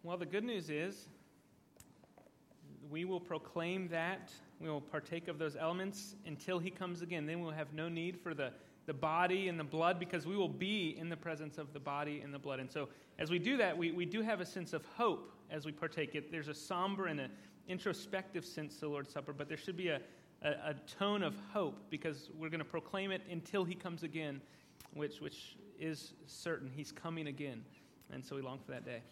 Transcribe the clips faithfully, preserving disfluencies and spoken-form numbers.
Well, the good news is we will proclaim that, we will partake of those elements until he comes again. Then we'll have no need for the, the body and the blood because we will be in the presence of the body and the blood. And so as we do that, we, we do have a sense of hope as we partake it. There's a somber and an introspective sense to the Lord's Supper, but there should be a, a, a tone of hope because we're going to proclaim it until he comes again, which, which is certain. He's coming again. And so we long for that day.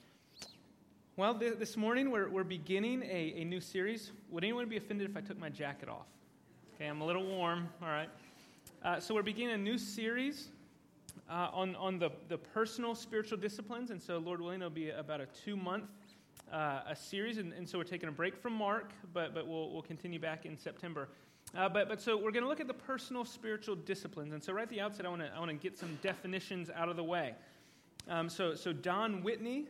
Well, th- this morning we're we're beginning a, a new series. Would anyone be offended if I took my jacket off? Okay, I'm a little warm. All right. Uh, so we're beginning a new series uh, on on the, the personal spiritual disciplines, and so Lord willing, it'll be about a two month uh, a series, and, and so we're taking a break from Mark, but but we'll we'll continue back in September. Uh, but but so we're going to look at the personal spiritual disciplines, and so right at the outset, I want to I want to get some definitions out of the way. Um, so so Don Whitney,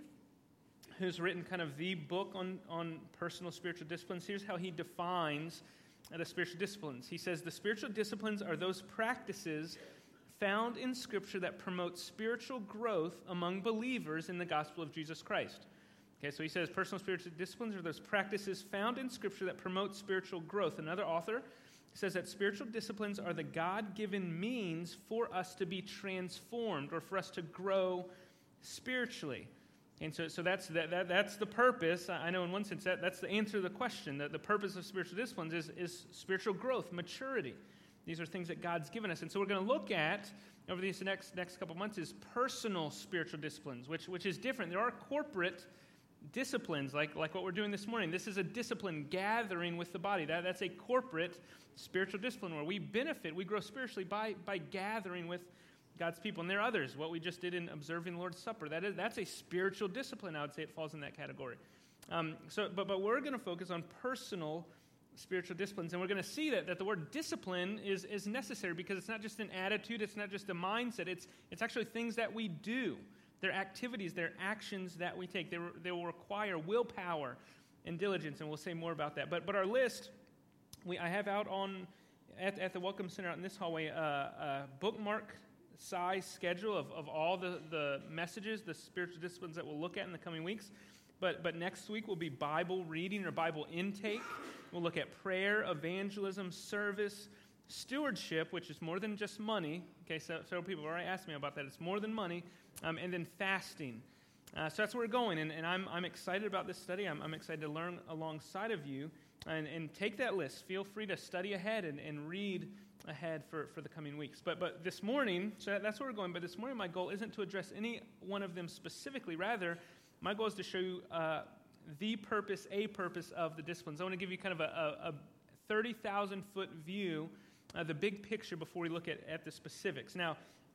who's written kind of the book on, on personal spiritual disciplines, here's how he defines uh, the spiritual disciplines. He says, the spiritual disciplines are those practices found in Scripture that promote spiritual growth among believers in the gospel of Jesus Christ. Okay, so he says personal spiritual disciplines are those practices found in Scripture that promote spiritual growth. Another author says that spiritual disciplines are the God-given means for us to be transformed or for us to grow spiritually. And so, so that's that, that that's the purpose. I know in one sense that, that's the answer to the question. That the purpose of spiritual disciplines is, is spiritual growth, maturity. These are things that God's given us. And so we're going to look at, over these next next couple months, is personal spiritual disciplines, which which is different. There are corporate disciplines, like, like what we're doing this morning. This is a discipline gathering with the body. That, that's a corporate spiritual discipline where we benefit, we grow spiritually by, by gathering with God's people. And there are others. What we just did in observing the Lord's Supper, that is, that's a spiritual discipline. I would say it falls in that category. Um, so, but, but we're going to focus on personal spiritual disciplines. And we're going to see that, that the word discipline is, is necessary because it's not just an attitude, it's not just a mindset, it's, it's actually things that we do. They're activities, they're actions that we take. They, re, they will require willpower and diligence, and we'll say more about that. But, but our list, we I have out on at, at the Welcome Center out in this hallway uh, a bookmark size schedule of, of all the, the messages, the spiritual disciplines that we'll look at in the coming weeks. But but next week will be Bible reading or Bible intake. We'll look at prayer, evangelism, service, stewardship, which is more than just money. Okay, so several people have already asked me about that. It's more than money. Um, and then fasting. Uh, so that's where we're going. And, and I'm I'm excited about this study. I'm, I'm excited to learn alongside of you. And, and take that list. Feel free to study ahead and, and read ahead for, for the coming weeks. But but this morning, so that's where we're going, but this morning my goal isn't to address any one of them specifically. Rather, my goal is to show you uh, the purpose, a purpose of the disciplines. I want to give you kind of a, a, a thirty thousand foot view, uh, the big picture before we look at, at the specifics. Now,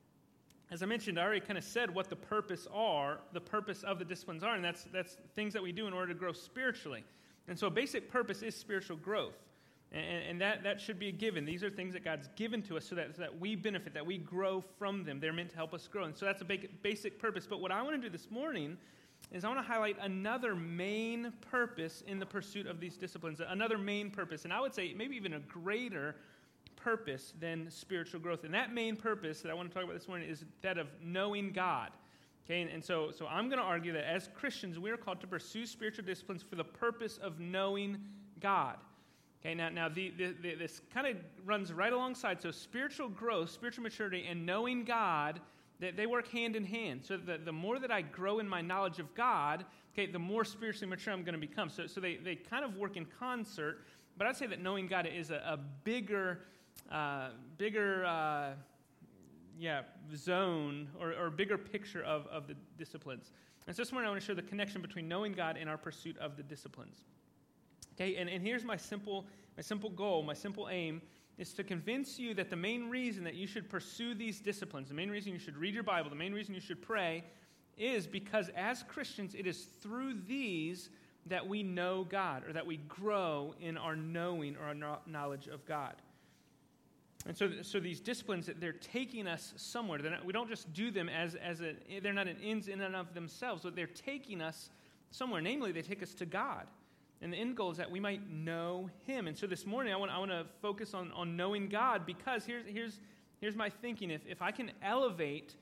as I mentioned, I already kind of said what the purpose are, the purpose of the disciplines are, and that's that's things that we do in order to grow spiritually. And so a basic purpose is spiritual growth. And, and that, that should be a given. These are things that God's given to us so that, so that we benefit, that we grow from them. They're meant to help us grow. And so that's a big, basic purpose. But what I want to do this morning is I want to highlight another main purpose in the pursuit of these disciplines, another main purpose. And I would say maybe even a greater purpose than spiritual growth. And that main purpose that I want to talk about this morning is that of knowing God. Okay, and, and so, so I'm going to argue that as Christians, we are called to pursue spiritual disciplines for the purpose of knowing God. Okay, now, now the, the, the, this kind of runs right alongside. So spiritual growth, spiritual maturity, and knowing God, they, they work hand in hand. So the, the more that I grow in my knowledge of God, okay, the more spiritually mature I'm going to become. So, so they, they kind of work in concert. But I'd say that knowing God is a, a bigger, uh, bigger, uh, yeah, zone or, or bigger picture of, of the disciplines. And so this morning I want to show the connection between knowing God and our pursuit of the disciplines. Okay, and, and here's my simple my simple goal, my simple aim, is to convince you that the main reason that you should pursue these disciplines, the main reason you should read your Bible, the main reason you should pray, is because as Christians, it is through these that we know God, or that we grow in our knowing or our knowledge of God. And so, so these disciplines, they're taking us somewhere. They're not, we don't just do them as, as a, they're not an ends in and of themselves, but they're taking us somewhere. Namely, they take us to God. And the end goal is that we might know Him. And so this morning, I want, I want to focus on, on knowing God because here's, here's, here's my thinking. If, if I can elevate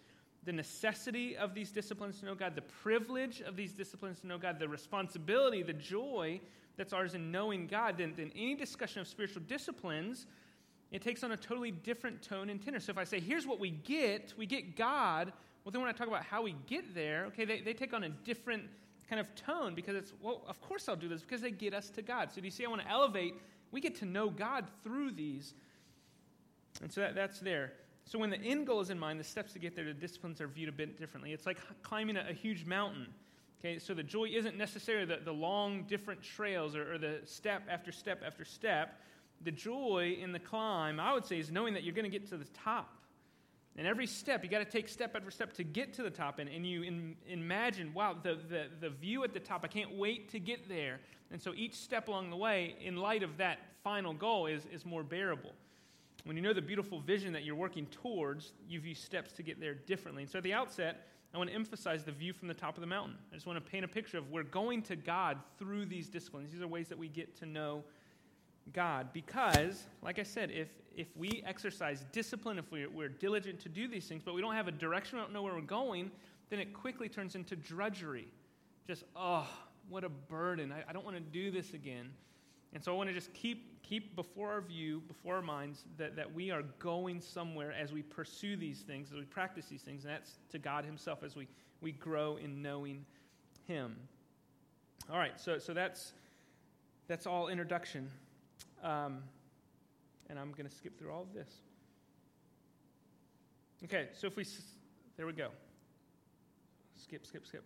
the necessity of these disciplines to know God, the privilege of these disciplines to know God, the responsibility, the joy that's ours in knowing God, then, then any discussion of spiritual disciplines, it takes on a totally different tone and tenor. So if I say, here's what we get, we get God, well, then when I talk about how we get there, okay, they, they take on a different kind of tone because it's, well, of course I'll do this because they get us to God. So do you see, I want to elevate, we get to know God through these. And so that, that's there. So when the end goal is in mind, the steps to get there, the disciplines are viewed a bit differently. It's like climbing a, a huge mountain. Okay, so the joy isn't necessarily the, the long, different trails or, or the step after step after step. The joy in the climb, I would say, is knowing that you're going to get to the top. And every step, you got to take step after step to get to the top. And, and you in, imagine, wow, the, the, the view at the top, I can't wait to get there. And so each step along the way, in light of that final goal, is, is more bearable. When you know the beautiful vision that you're working towards, you view steps to get there differently. And so at the outset, I want to emphasize the view from the top of the mountain. I just want to paint a picture of we're going to God through these disciplines. These are ways that we get to know God. Because, like I said, if if we exercise discipline, if we're, we're diligent to do these things, but we don't have a direction, we don't know where we're going, then it quickly turns into drudgery. Just, oh, what a burden. I, I don't want to do this again. And so I want to just keep keep before our view, before our minds, that, that we are going somewhere as we pursue these things, as we practice these things, and that's to God himself as we, we grow in knowing him. All right, so so that's that's all introduction. Um, and I'm going to skip through all of this. Okay, so if we, there we go. Skip, skip, skip.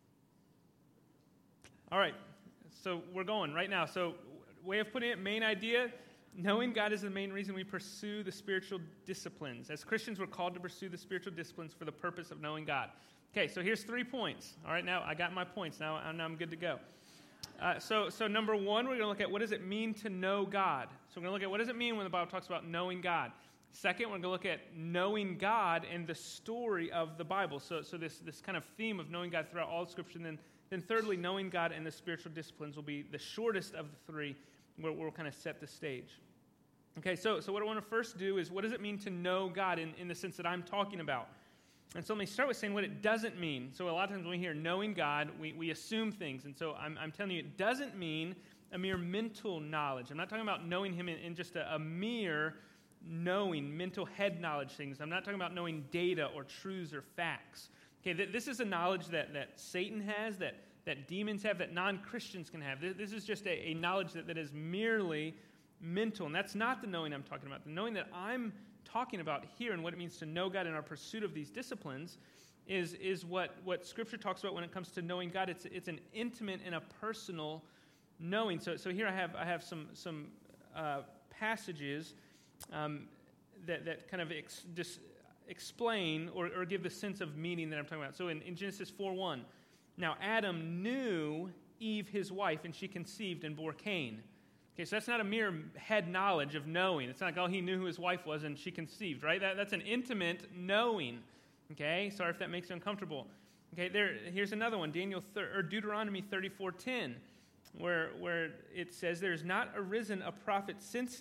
All right, so we're going right now. So way of putting it, main idea, knowing God is the main reason we pursue the spiritual disciplines. As Christians, we're called to pursue the spiritual disciplines for the purpose of knowing God. Okay, so here's three points. All right, now I got my points. Now, now I'm good to go. Uh, so, so number one, we're going to look at what does it mean to know God. So we're going to look at what does it mean when the Bible talks about knowing God. Second, we're going to look at knowing God and the story of the Bible. So, so this, this kind of theme of knowing God throughout all of Scripture. And then, then thirdly, knowing God and the spiritual disciplines will be the shortest of the three, where we'll kind of set the stage. Okay, so, so what I want to first do is what does it mean to know God in, in the sense that I'm talking about? And so let me start with saying what it doesn't mean. So a lot of times when we hear knowing God, we, we assume things. And so I'm, I'm telling you, it doesn't mean a mere mental knowledge. I'm not talking about knowing him in, in just a, a mere knowing, mental head knowledge things. I'm not talking about knowing data or truths or facts. Okay, th- this is a knowledge that, that Satan has, that, that demons have, that non-Christians can have. This, this is just a, a knowledge that, that is merely mental. And that's not the knowing I'm talking about. The knowing that I'm talking about here and what it means to know God in our pursuit of these disciplines is, is what, what Scripture talks about when it comes to knowing God. It's, it's an intimate and a personal knowing. So, so here I have I have some some uh, passages um, that that kind of ex, dis, explain or, or give the sense of meaning that I'm talking about. So in, in Genesis four one, now Adam knew Eve his wife, and she conceived and bore Cain. Okay, so that's not a mere head knowledge of knowing. It's not like, oh, he knew who his wife was and she conceived, right? That, that's an intimate knowing. Okay, sorry if that makes you uncomfortable. Okay, there. Here's another one, Daniel thir- or Deuteronomy thirty-four ten, where where it says, "There is not arisen a prophet since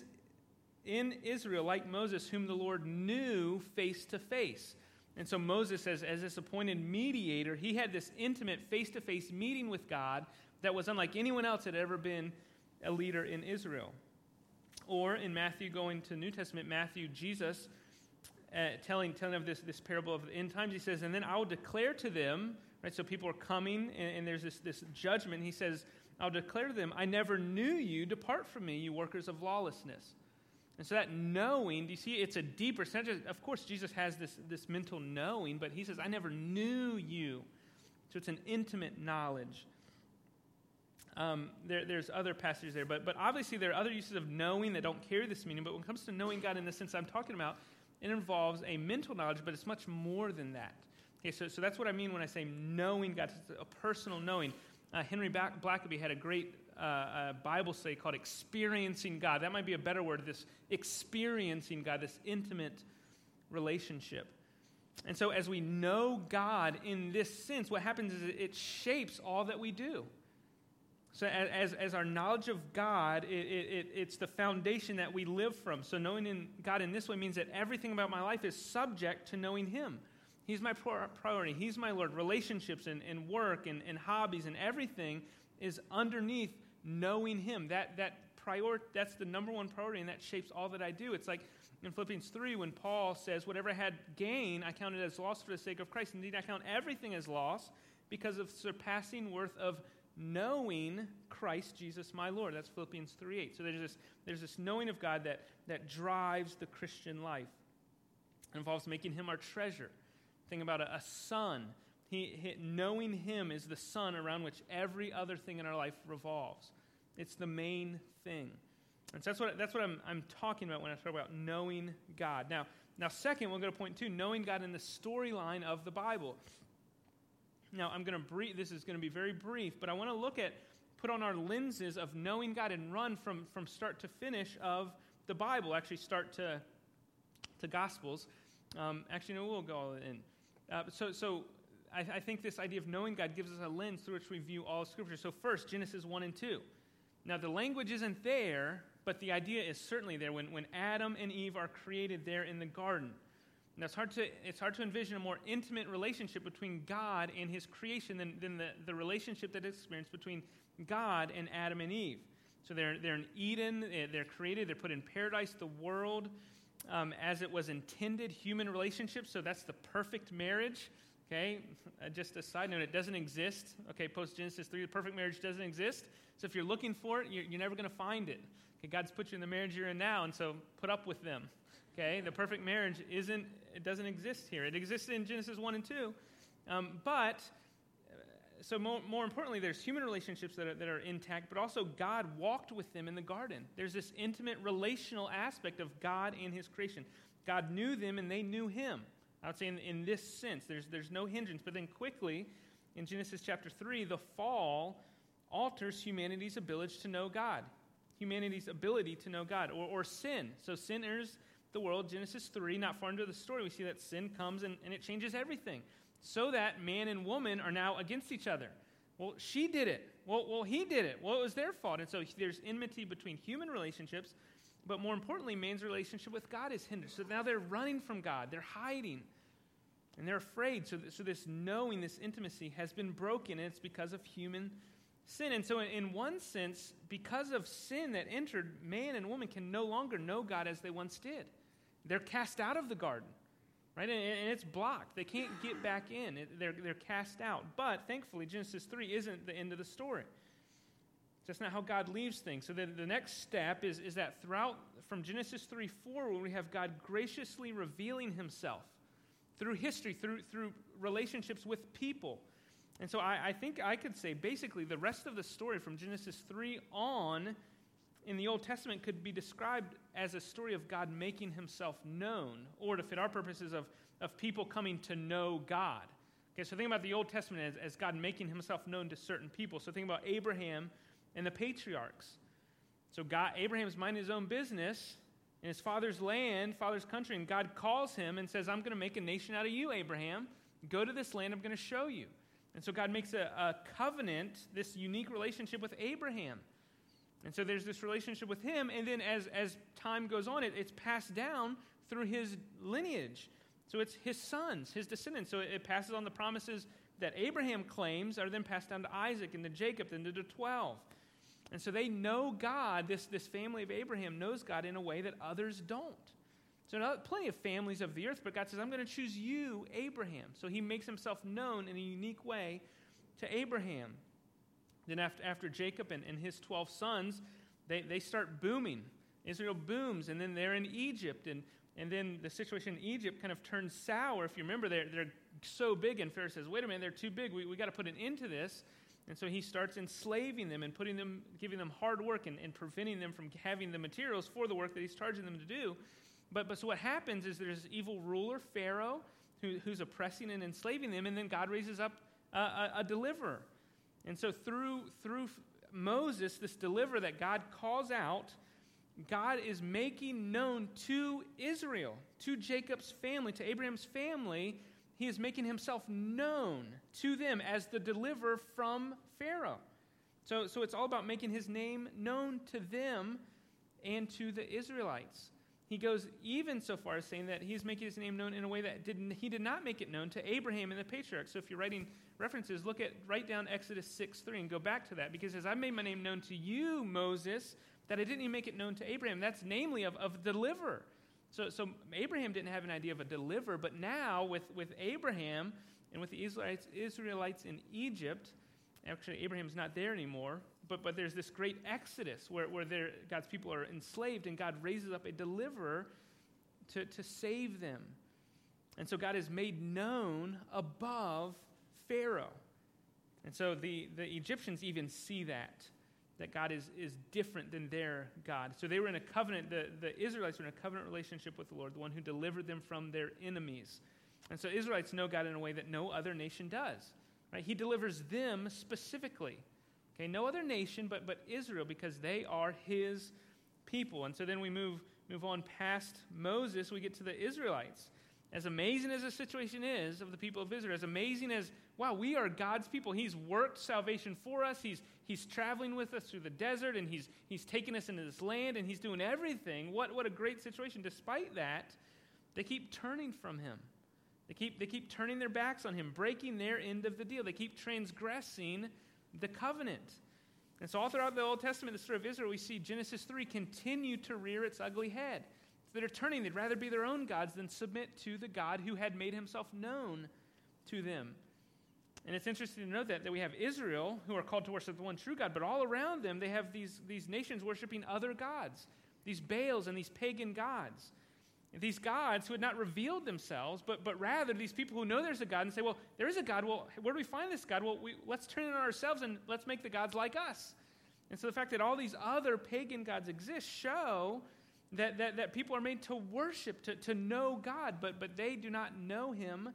in Israel like Moses, whom the Lord knew face to face." And so Moses, as, as this appointed mediator, he had this intimate face-to-face meeting with God that was unlike anyone else that had ever been a leader in Israel. Or in Matthew, going to New Testament, Matthew, Jesus uh, telling telling of this, this parable of the end times, he says, "And then I will declare to them," right? So people are coming, and, and there's this, this judgment. He says, "I'll declare to them, I never knew you. Depart from me, you workers of lawlessness." And so that knowing, do you see, it's a deeper sense. Of course, Jesus has this, this mental knowing, but he says, "I never knew you." So it's an intimate knowledge. Um, there, there's other passages there, but but obviously there are other uses of knowing that don't carry this meaning. But when it comes to knowing God in the sense I'm talking about, it involves a mental knowledge, but it's much more than that. Okay, so so that's what I mean when I say knowing God. It's a personal knowing. Uh, Henry Blackaby had a great uh, uh, Bible study called "Experiencing God." That might be a better word. This experiencing God, this intimate relationship. And so as we know God in this sense, what happens is it shapes all that we do. So as, as our knowledge of God, it, it, it's the foundation that we live from. So knowing in God in this way means that everything about my life is subject to knowing Him. He's my priority. He's my Lord. Relationships and, and work and, and hobbies and everything is underneath knowing him. That that prior, that's the number one priority, and that shapes all that I do. It's like in Philippians three when Paul says, whatever I had gain, I counted as loss for the sake of Christ. Indeed, I count everything as loss because of surpassing worth of knowing Christ Jesus my Lord. That's Philippians three eight. So there's this, there's this knowing of God that, that drives the Christian life. It involves making him our treasure. Think about a, a son. He, he, knowing him is the sun around which every other thing in our life revolves. It's the main thing. And so that's what that's what I'm I'm talking about when I talk about knowing God. Now, now second, we'll go to point two, knowing God in the storyline of the Bible. Now, I'm going to brief, this is going to be very brief, but I want to look at, put on our lenses of knowing God and run from, from start to finish of the Bible, actually start to, to Gospels. Um, actually, no, we'll go all in. Uh, so so I, I think this idea of knowing God gives us a lens through which we view all of Scripture. So first, Genesis one and two. Now, the language isn't there, but the idea is certainly there when, when Adam and Eve are created there in the garden. Now, it's hard to it's hard to envision a more intimate relationship between God and his creation than, than the, the relationship that is experienced between God and Adam and Eve. So they're, they're in Eden, they're created, they're put in paradise, the world, um, as it was intended, human relationships, so that's the perfect marriage. Okay, uh, just a side note, it doesn't exist. Okay, post-Genesis three, the perfect marriage doesn't exist. So if you're looking for it, you're, you're never going to find it. Okay, God's put you in the marriage you're in now, and so put up with them. Okay, the perfect marriage isn't, it doesn't exist here. It exists in Genesis one and two. Um, but, so more, more importantly, there's human relationships that are, that are intact, but also God walked with them in the garden. There's this intimate relational aspect of God and his creation. God knew them and they knew him. I would say in, in this sense, there's, there's no hindrance. But then quickly, in Genesis chapter three, the fall alters humanity's ability to know God. Humanity's ability to know God, or, or sin. So sin enters the world, Genesis three, not far into the story, we see that sin comes and, and it changes everything. So that man and woman are now against each other. Well, she did it. Well, well, he did it. Well, it was their fault. And so there's enmity between human relationships, but more importantly, man's relationship with God is hindered. So now they're running from God. They're hiding. And they're afraid. So, th- so this knowing, this intimacy has been broken, and it's because of human sin. And so in, in one sense, because of sin that entered, man and woman can no longer know God as they once did. They're cast out of the garden, right? And, and it's blocked. They can't get back in. It, they're, they're cast out. But thankfully, Genesis three isn't the end of the story. That's not how God leaves things. So the, the next step is, is that throughout, from Genesis three forward, we have God graciously revealing himself through history, through, through relationships with people. And so I, I think I could say basically the rest of the story from Genesis three on in the Old Testament could be described as a story of God making himself known, or to fit our purposes, of, of people coming to know God. Okay, so think about the Old Testament as, as God making himself known to certain people. So think about Abraham and the patriarchs. So God, Abraham's minding his own business in his father's land, father's country, and God calls him and says, I'm going to make a nation out of you, Abraham. Go to this land I'm going to show you. And so God makes a, a covenant, this unique relationship with Abraham. And so there's this relationship with him, and then as, as time goes on, it, it's passed down through his lineage. So it's his sons, his descendants. So it, it passes on the promises that Abraham claims are then passed down to Isaac and to Jacob and to the twelve. And so they know God, this, this family of Abraham knows God in a way that others don't. So not plenty of families of the earth, but God says, I'm going to choose you, Abraham. So he makes himself known in a unique way to Abraham. Then after, after Jacob and, and his twelve sons, they, they start booming. Israel booms, and then they're in Egypt. And, and then the situation in Egypt kind of turns sour. If you remember, they're, they're so big, and Pharaoh says, wait a minute, they're too big. We we got to put an end to this. And so he starts enslaving them and putting them, giving them hard work and, and preventing them from having the materials for the work that he's charging them to do. But, but so what happens is there's this evil ruler, Pharaoh, who, who's oppressing and enslaving them, and then God raises up a, a, a deliverer. And so through, through Moses, this deliverer that God calls out, God is making known to Israel, to Jacob's family, to Abraham's family, he is making himself known to them as the deliverer from Pharaoh. So, so it's all about making his name known to them and to the Israelites. he goes even so far as saying that he's making his name known in a way that didn't, he did not make it known to Abraham and the patriarchs. So if you're writing references, look at, write down Exodus six three and go back to that, because it says, I've made my name known to you, Moses, that I didn't even make it known to Abraham. That's namely of, of deliverer. So, so Abraham didn't have an idea of a deliverer, but now with, with Abraham and with the Israelites, Israelites in Egypt, actually Abraham's not there anymore, but, but there's this great exodus where, where God's people are enslaved, and God raises up a deliverer to, to save them. And so God is made known above Pharaoh. And so the, the Egyptians even see that, that God is, is different than their God. So they were in a covenant, the, the Israelites were in a covenant relationship with the Lord, the one who delivered them from their enemies. And so Israelites know God in a way that no other nation does. Right? He delivers them specifically. Okay, no other nation but, but Israel, because they are his people. And so then we move, move on past Moses, we get to the Israelites. As amazing as the situation is of the people of Israel, as amazing as, wow, we are God's people. He's worked salvation for us. He's, he's traveling with us through the desert, and he's, he's taking us into this land, and he's doing everything. What, what a great situation. Despite that, they keep turning from him. They keep, they keep turning their backs on him, breaking their end of the deal. They keep transgressing the covenant. And so all throughout the Old Testament, the story of Israel, we see Genesis three continue to rear its ugly head. That are turning, they'd rather be their own gods than submit to the God who had made himself known to them. And it's interesting to note that, that we have Israel, who are called to worship the one true God, but all around them, they have these, these nations worshiping other gods, these Baals and these pagan gods. And these gods who had not revealed themselves, but, but rather these people who know there's a God and say, well, there is a God. Well, where do we find this God? Well, we, let's turn it on ourselves and let's make the gods like us. And so the fact that all these other pagan gods exist show That, that that people are made to worship, to, to know God, but, but they do not know him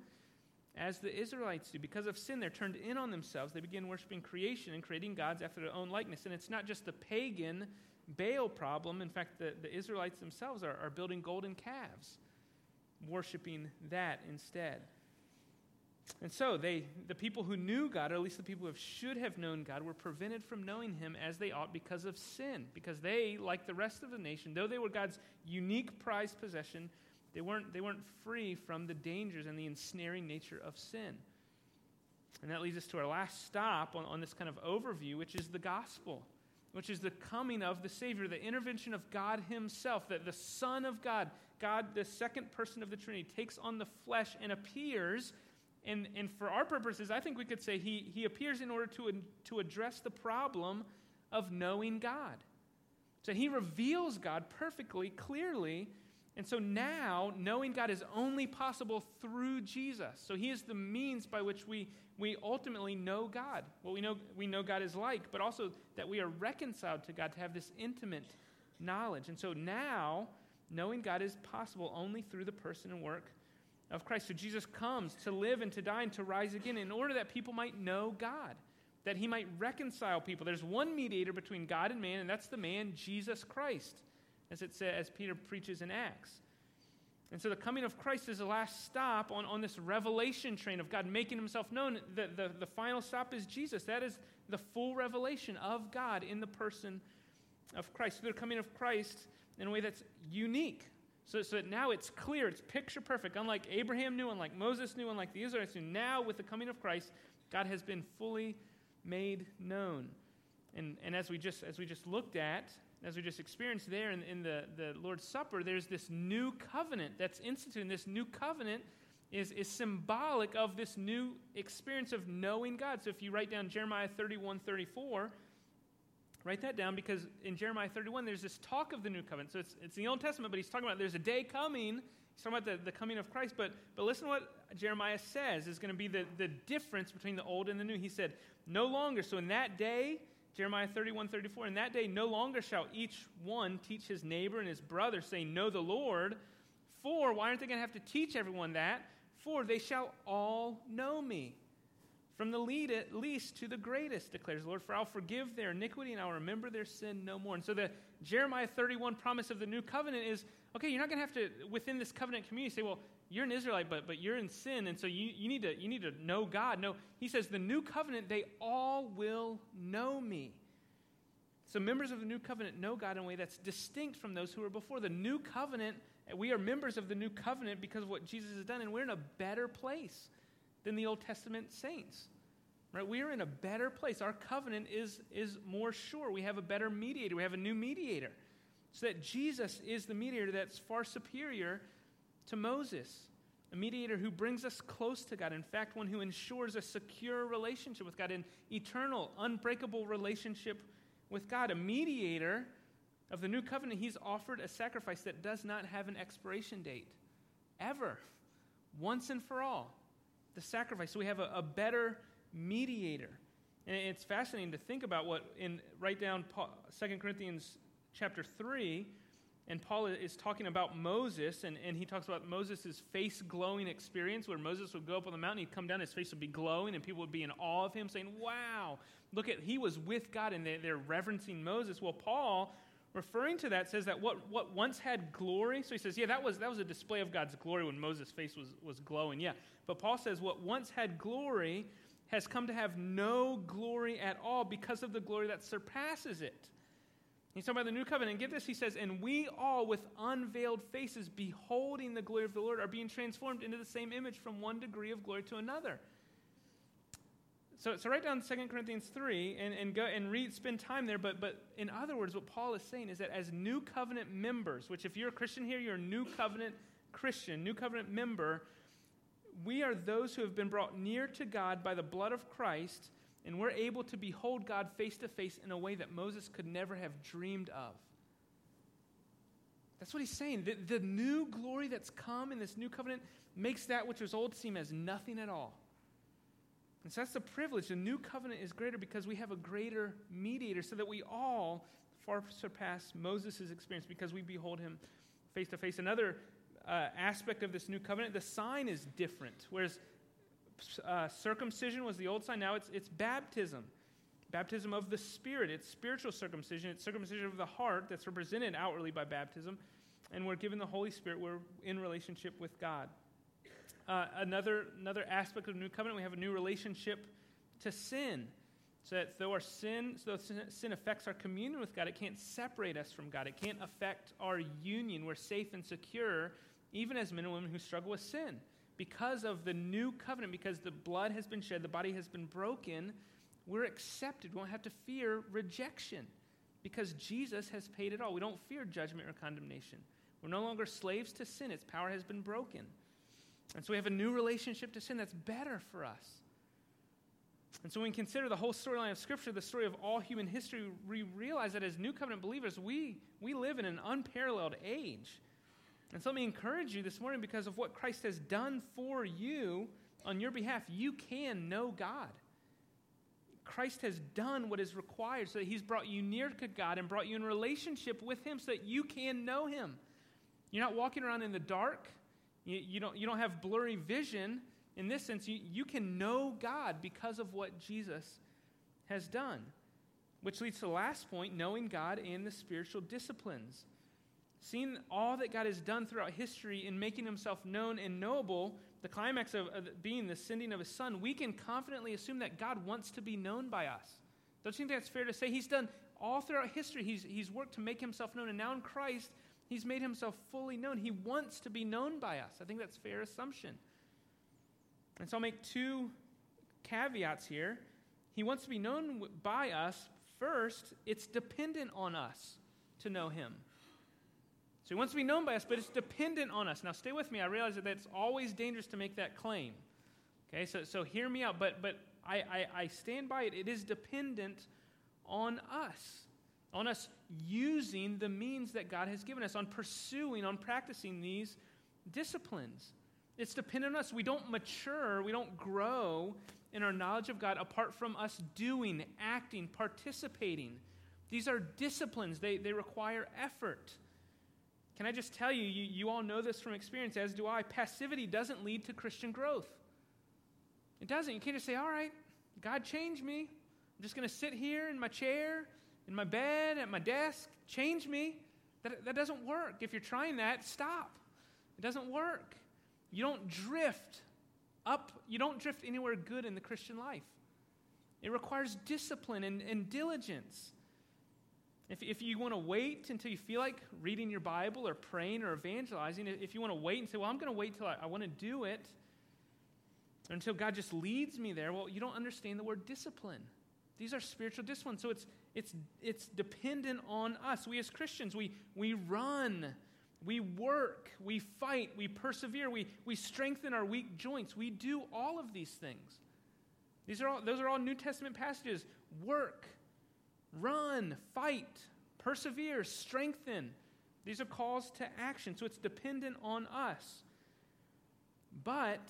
as the Israelites do. Because of sin, they're turned in on themselves. They begin worshiping creation and creating gods after their own likeness. And it's not just the pagan Baal problem. In fact, the, the Israelites themselves are, are building golden calves, worshiping that instead. And so they, the people who knew God, or at least the people who should have known God, were prevented from knowing him as they ought because of sin. Because they, like the rest of the nation, though they were God's unique prized possession, they weren't, they weren't free from the dangers and the ensnaring nature of sin. And that leads us to our last stop on, on this kind of overview, which is the gospel, which is the coming of the Savior, the intervention of God himself, that the Son of God, God, the second person of the Trinity, takes on the flesh and appears. And, and for our purposes, I think we could say he, he appears in order to, to address the problem of knowing God. So he reveals God perfectly, clearly, and so now knowing God is only possible through Jesus. So he is the means by which we, we ultimately know God. Well, we know, we know God is like, but also that we are reconciled to God, to have this intimate knowledge. And so now knowing God is possible only through the person and work of Christ. So Jesus comes to live and to die and to rise again in order that people might know God, that he might reconcile people. There's one mediator between God and man, and that's the man, Jesus Christ, as it says, as Peter preaches in Acts. And so the coming of Christ is the last stop on, on this revelation train of God making himself known. The, the, the final stop is Jesus. That is the full revelation of God in the person of Christ. So the coming of Christ in a way that's unique. So, so that now it's clear, it's picture perfect. Unlike Abraham knew, unlike Moses knew, unlike the Israelites knew, now with the coming of Christ, God has been fully made known. And, and as we just as we just looked at, as we just experienced there in, in the, the Lord's Supper, there's this new covenant that's instituted. And this new covenant is, is symbolic of this new experience of knowing God. So if you write down Jeremiah thirty-one thirty-four, write that down, because in Jeremiah thirty-one, there's this talk of the new covenant. So it's, it's the Old Testament, but he's talking about there's a day coming. He's talking about the, the coming of Christ. But, but listen to what Jeremiah says is going to be the, the difference between the old and the new. He said, no longer. So in that day, Jeremiah thirty-one thirty-four, in that day no longer shall each one teach his neighbor and his brother, saying, know the Lord. For, why aren't they going to have to teach everyone that? For they shall all know me. From the least to the greatest, declares the Lord, for I'll forgive their iniquity and I'll remember their sin no more. And so the Jeremiah thirty-one promise of the new covenant is, okay, you're not going to have to, within this covenant community, say, well, you're an Israelite, but, but you're in sin, and so you, you, need to, you need to know God. No, he says the new covenant, they all will know me. So members of the new covenant know God in a way that's distinct from those who were before. The new covenant, we are members of the new covenant because of what Jesus has done, and we're in a better place than the Old Testament saints. Right? We are in a better place. Our covenant is, is more sure. We have a better mediator. We have a new mediator. So that Jesus is the mediator that's far superior to Moses, a mediator who brings us close to God. In fact, one who ensures a secure relationship with God, an eternal, unbreakable relationship with God. A mediator of the new covenant, he's offered a sacrifice that does not have an expiration date, ever, once and for all. The sacrifice. So we have a, a better mediator. And it's fascinating to think about what, in write down Second Corinthians chapter three, and Paul is talking about Moses, and, and he talks about Moses' face glowing experience, where Moses would go up on the mountain, he'd come down, his face would be glowing, and people would be in awe of him, saying, wow, look at, he was with God, and they, they're reverencing Moses. Well, Paul, referring to that, says that what, what once had glory, so he says, yeah, that was that was a display of God's glory when Moses' face was, was glowing, yeah. But Paul says what once had glory has come to have no glory at all because of the glory that surpasses it. He's talking about the new covenant. And get this, he says, and we all with unveiled faces, beholding the glory of the Lord, are being transformed into the same image from one degree of glory to another. So, so write down Second Corinthians three and, and go and read, spend time there. But, but in other words, what Paul is saying is that as new covenant members, which if you're a Christian here, you're a new covenant Christian, new covenant member, we are those who have been brought near to God by the blood of Christ, and we're able to behold God face to face in a way that Moses could never have dreamed of. That's what he's saying. The, the new glory that's come in this new covenant makes that which was old seem as nothing at all. And so that's the privilege. The new covenant is greater because we have a greater mediator, so that we all far surpass Moses' experience because we behold him face to face. Another uh, aspect of this new covenant, the sign is different. Whereas Uh, circumcision was the old sign. Now it's it's baptism. Baptism of the Spirit. It's spiritual circumcision. It's circumcision of the heart that's represented outwardly by baptism. And we're given the Holy Spirit. We're in relationship with God. Uh, another, another aspect of the new covenant, we have a new relationship to sin. So that though our sin, so though sin affects our communion with God, it can't separate us from God. It can't affect our union. We're safe and secure, even as men and women who struggle with sin. Because of the new covenant, because the blood has been shed, the body has been broken, we're accepted. We won't have to fear rejection because Jesus has paid it all. We don't fear judgment or condemnation. We're no longer slaves to sin. Its power has been broken. And so we have a new relationship to sin that's better for us. And so when we consider the whole storyline of Scripture, the story of all human history, we realize that as new covenant believers, we, we live in an unparalleled age. And so let me encourage you this morning, because of what Christ has done for you on your behalf, you can know God. Christ has done what is required so that he's brought you near to God and brought you in relationship with him so that you can know him. You're not walking around in the dark. You, you, don't, you don't have blurry vision. In this sense, you, you can know God because of what Jesus has done. Which leads to the last point, knowing God and the spiritual disciplines. Seeing all that God has done throughout history in making himself known and knowable, the climax of, of being the sending of his son, we can confidently assume that God wants to be known by us. Don't you think that's fair to say? He's done all throughout history. He's, he's worked to make himself known, and now in Christ, he's made himself fully known. He wants to be known by us. I think that's a fair assumption. And so I'll make two caveats here. He wants to be known by us. First, it's dependent on us to know him. So he wants to be known by us, but it's dependent on us. Now, stay with me. I realize that it's always dangerous to make that claim. Okay, so so hear me out. But but I, I, I stand by it. It is dependent on us, on us using the means that God has given us, on pursuing, on practicing these disciplines. It's dependent on us. We don't mature, we don't grow in our knowledge of God apart from us doing, acting, participating. These are disciplines. They, they require effort. Can I just tell you, you, you all know this from experience, as do I, passivity doesn't lead to Christian growth. It doesn't. You can't just say, all right, God changed me. I'm just going to sit here in my chair, in my bed, at my desk, change me. That, that doesn't work. If you're trying that, stop. It doesn't work. You don't drift up. You don't drift anywhere good in the Christian life. It requires discipline and, and diligence. If, if you want to wait until you feel like reading your Bible or praying or evangelizing, if you want to wait and say, well, I'm going to wait till I, I want to do it, or until God just leads me there, well, you don't understand the word discipline. These are spiritual disciplines. So it's it's it's dependent on us. We as Christians, we we run, we work, we fight, we persevere, we we strengthen our weak joints. We do all of these things. These are all those are all New Testament passages. Work, run, fight, persevere, strengthen. These are calls to action. So it's dependent on us. But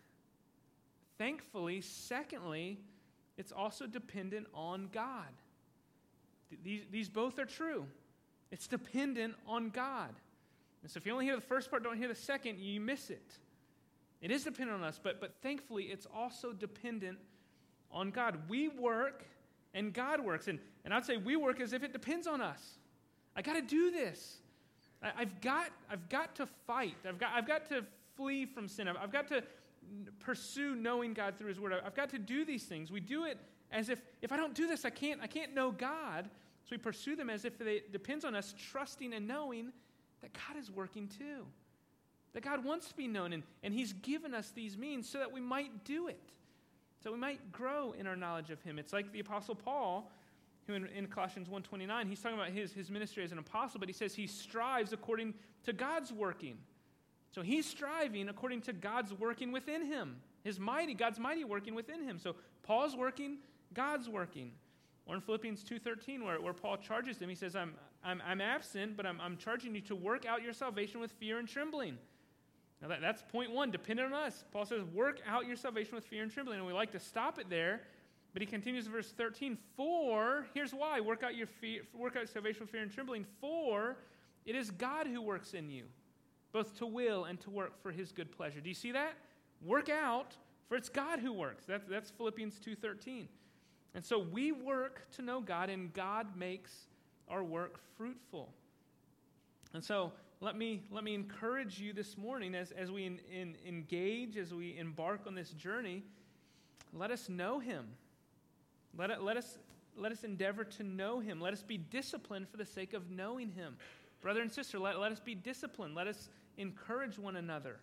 thankfully, secondly, it's also dependent on God. These, these both are true. It's dependent on God. And so if you only hear the first part, don't hear the second, you miss it. It is dependent on us, but, but thankfully it's also dependent on God. We work and God works. And, and I'd say we work as if it depends on us. I got to do this. I, I've got I've got to fight. I've got I've got to flee from sin. I've, I've got to pursue knowing God through His Word. I've got to do these things. We do it as if, if I don't do this, I can't, I can't know God. So we pursue them as if it depends on us, trusting and knowing that God is working too. That God wants to be known, and, and He's given us these means so that we might do it. So we might grow in our knowledge of Him. It's like the Apostle Paul, who in, in Colossians one twenty-nine, he's talking about his, his ministry as an apostle, but he says he strives according to God's working. So he's striving according to God's working within him. His mighty, God's mighty working within him. So Paul's working, God's working. Or in Philippians two thirteen, where, where Paul charges them, he says, I'm, I'm, I'm absent, but I'm, I'm charging you to work out your salvation with fear and trembling. Now that, that's point one, dependent on us. Paul says, work out your salvation with fear and trembling. And we like to stop it there, but he continues in verse thirteen, for, here's why, work out your fear, work out salvation with fear and trembling, for it is God who works in you, both to will and to work for His good pleasure. Do you see that? Work out, for it's God who works. That's, that's Philippians two thirteen. And so we work to know God, and God makes our work fruitful. And so let me let me encourage you this morning as, as we in, in, engage, as we embark on this journey, let us know Him. Let, it, let, us, let us endeavor to know Him. Let us be disciplined for the sake of knowing Him. Brother and sister, let, let us be disciplined. Let us encourage one another.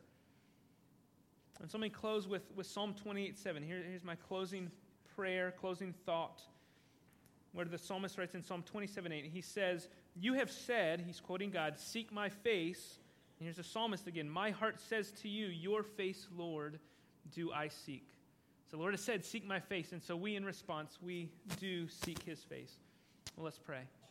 And so let me close with, with Psalm twenty-eight seven. Here, here's my closing prayer, closing thought, where the psalmist writes in Psalm twenty-seven eight, he says, you have said, he's quoting God, seek my face. And here's the psalmist again, my heart says to you, your face, Lord, do I seek. So the Lord has said, seek my face. And so we, in response, we do seek His face. Well, let's pray.